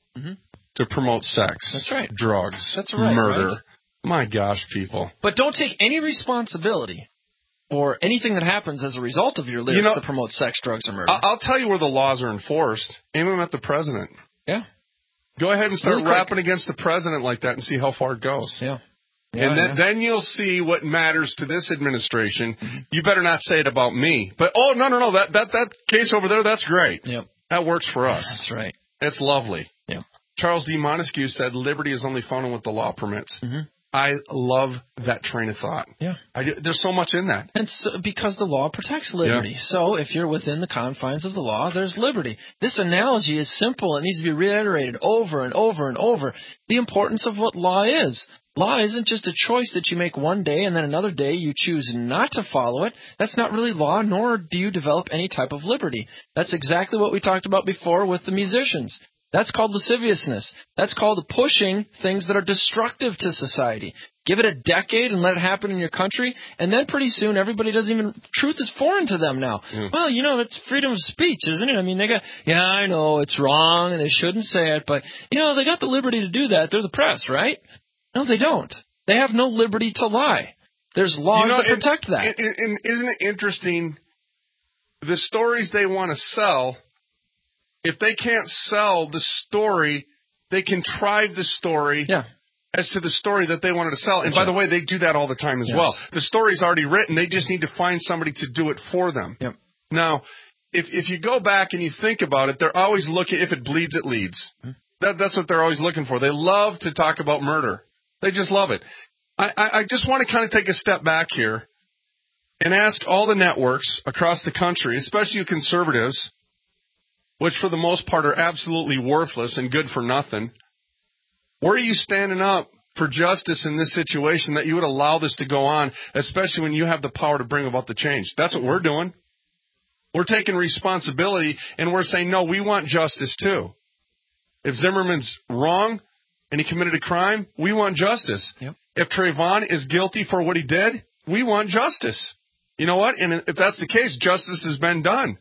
C: to promote sex.
D: That's right.
C: Drugs.
D: That's right.
C: Murder.
D: Right?
C: My gosh, people.
D: But don't take any responsibility for anything that happens as a result of your lyrics that promote sex, drugs, or murder.
C: I'll tell you where the laws are enforced. Aim them at the president.
D: Yeah.
C: Go ahead and start rapping against the president like that and see how far it goes.
D: Yeah.
C: And then you'll see what matters to this administration. Mm-hmm. You better not say it about me. But, no. That case over there, that's great.
D: Yep.
C: That works for us.
D: That's right.
C: It's lovely.
D: Yep.
C: Charles D. Montesquieu said liberty is only found in what the law permits.
D: Mm-hmm.
C: I love that train of thought.
D: Yeah.
C: There's so much in that.
D: And so, because the law protects liberty. Yeah. So if you're within the confines of the law, there's liberty. This analogy is simple. It needs to be reiterated over and over and over. The importance of what law is. Law isn't just a choice that you make one day and then another day you choose not to follow it. That's not really law, nor do you develop any type of liberty. That's exactly what we talked about before with the musicians. That's called lasciviousness. That's called pushing things that are destructive to society. Give it a decade and let it happen in your country, and then pretty soon everybody doesn't even, truth is foreign to them now. Yeah. Well, that's freedom of speech, isn't it? I mean, I know it's wrong and they shouldn't say it, but, they got the liberty to do that. They're the press, right? No, they don't. They have no liberty to lie. There's laws that protect that.
C: And isn't it interesting, the stories they want to sell, if they can't sell the story, they contrive the story as to the story that they wanted to sell. And by the way, they do that all the time as well. The story's already written. They just need to find somebody to do it for them.
D: Yep.
C: Now, if you go back and you think about it, they're always looking, if it bleeds, it leads. That's what they're always looking for. They love to talk about murder. They just love it. I just want to kind of take a step back here and ask all the networks across the country, especially you conservatives, which for the most part are absolutely worthless and good for nothing, where are you standing up for justice in this situation that you would allow this to go on, especially when you have the power to bring about the change? That's what we're doing. We're taking responsibility, and we're saying, no, we want justice too. If Zimmerman's wrong and he committed a crime, we want justice.
D: Yep.
C: If Trayvon is guilty for what he did, we want justice. You know what? And if that's the case, justice has been done.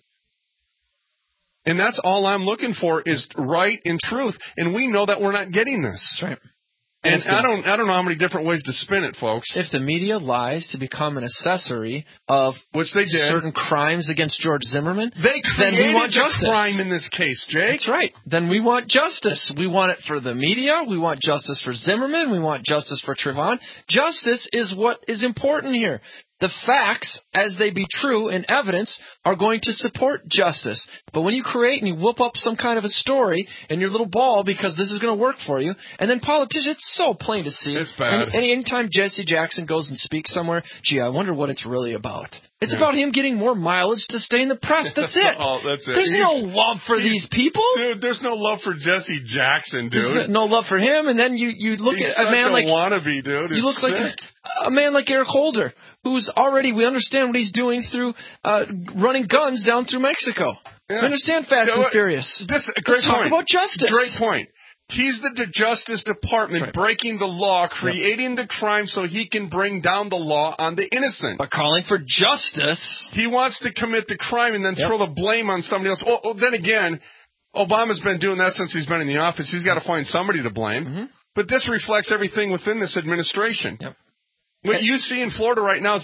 C: And that's all I'm looking for is right and truth. And we know that we're not getting this.
D: That's right.
C: And I don't know how many different ways to spin it, folks.
D: If the media lies to become an accessory of
C: which they did
D: certain crimes against George Zimmerman,
C: they
D: then we want
C: justice. Crime in this case, Jake.
D: That's right. Then we want justice. We want it for the media. We want justice for Zimmerman. We want justice for Trayvon. Justice is what is important here. The facts, as they be true in evidence, are going to support justice. But when you create and you whoop up some kind of a story in your little ball because this is going to work for you, and then politicians, so plain to see.
C: It's bad.
D: And anytime Jesse Jackson goes and speaks somewhere, gee, I wonder what it's really about. It's about him getting more mileage to stay in the press. That's it.
C: That's it.
D: There's no love for these people.
C: Dude, there's no love for Jesse Jackson, dude.
D: There's no love for him, and then you look
C: He's
D: at a man like...
C: He's such a wannabe, dude.
D: You look like a man like Eric Holder, who's already... We understand what he's doing through running guns down through Mexico. We understand Fast and Furious.
C: Let's
D: talk about justice.
C: Great point. He's the Justice Department breaking the law, creating the crime so he can bring down the law on the innocent.
D: But calling for justice.
C: He wants to commit the crime and then throw the blame on somebody else. Well, then again, Obama's been doing that since he's been in the office. He's got to find somebody to blame.
D: Mm-hmm.
C: But this reflects everything within this administration.
D: Yep.
C: What you see in Florida right now is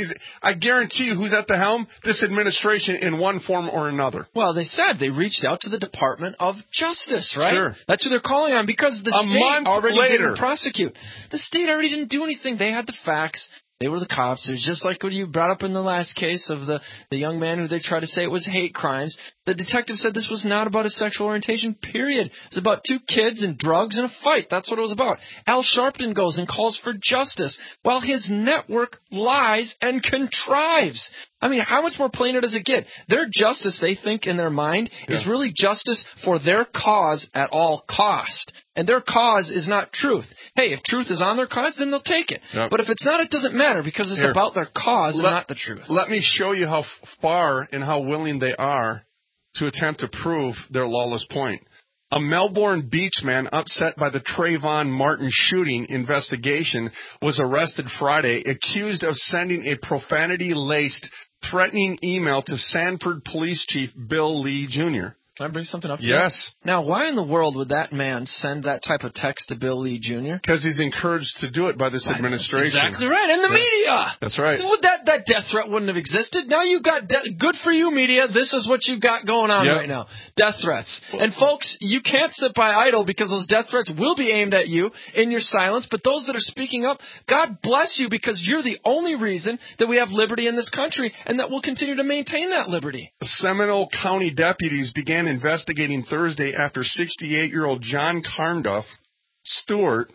C: I guarantee you who's at the helm? This administration in one form or another.
D: Well, they said they reached out to the Department of Justice, right?
C: Sure.
D: That's who they're calling on because the state already didn't prosecute. The state already didn't do anything. They had the facts. They were the cops. It was just like what you brought up in the last case of the young man who they tried to say it was hate crimes. The detective said this was not about his sexual orientation, period. It was about 2 kids and drugs and a fight. That's what it was about. Al Sharpton goes and calls for justice while his network lies and contrives. I mean, how much more plainer does it get? Their justice, they think in their mind, is really justice for their cause at all cost. And their cause is not truth. Hey, if truth is on their cause, then they'll take it. Yep. But if it's not, it doesn't matter because it's about their cause and not the truth.
C: Let me show you how far and how willing they are to attempt to prove their lawless point. A Melbourne beach man upset by the Trayvon Martin shooting investigation was arrested Friday, accused of sending a profanity-laced, threatening email to Sanford Police Chief Bill Lee Jr.
D: Can I bring something up?
C: Yes.
D: Now, why in the world would that man send that type of text to Bill Lee Jr.?
C: Because he's encouraged to do it by this administration.
D: That's exactly right. And the media.
C: That's right.
D: That death threat wouldn't have existed. Now you've got good for you, media. This is what you've got going on right now. Death threats. And folks, you can't sit by idle because those death threats will be aimed at you in your silence. But those that are speaking up, God bless you because you're the only reason that we have liberty in this country and that we'll continue to maintain that liberty.
C: Seminole County deputies began investigating Thursday after 68-year-old John Carnduff Stewart,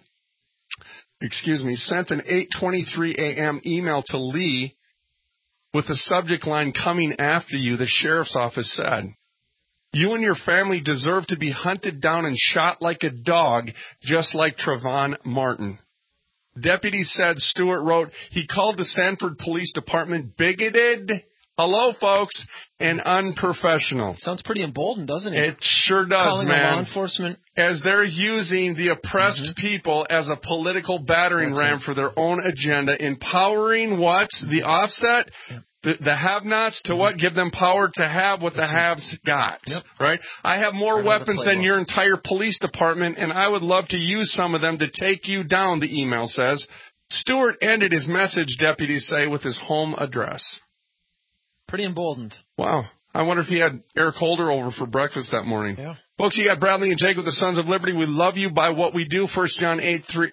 C: sent an 8:23 a.m. email to Lee with the subject line, "Coming after you," the sheriff's office said. "You and your family deserve to be hunted down and shot like a dog, just like Trayvon Martin." Deputies said Stewart wrote, he called the Sanford Police Department bigoted, hello, folks, and unprofessional.
D: Sounds pretty emboldened, doesn't it?
C: It sure does,
D: Calling
C: man.
D: law enforcement.
C: As they're using the oppressed people as a political battering ram for their own agenda, empowering what? The offset? The have-nots to what? Give them power to have what the haves got, right? I have more weapons than your entire police department, and I would love to use some of them to take you down, the email says. Stewart ended his message, deputies say, with his home address.
D: Pretty emboldened.
C: Wow. I wonder if he had Eric Holder over for breakfast that morning.
D: Yeah.
C: Folks, you got Bradley and Jake with the Sons of Liberty. We love you by what we do. 1 John 3:18.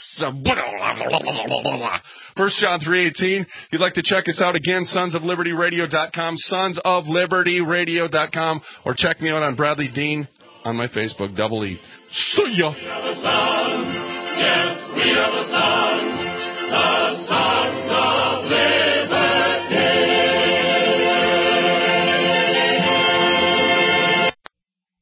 C: If you'd like to check us out again, sonsoflibertyradio.com, sonsoflibertyradio.com, or check me out on Bradley Dean on my Facebook, Double E. See ya.
E: We are the sons. Yes, we are the sons. The sons.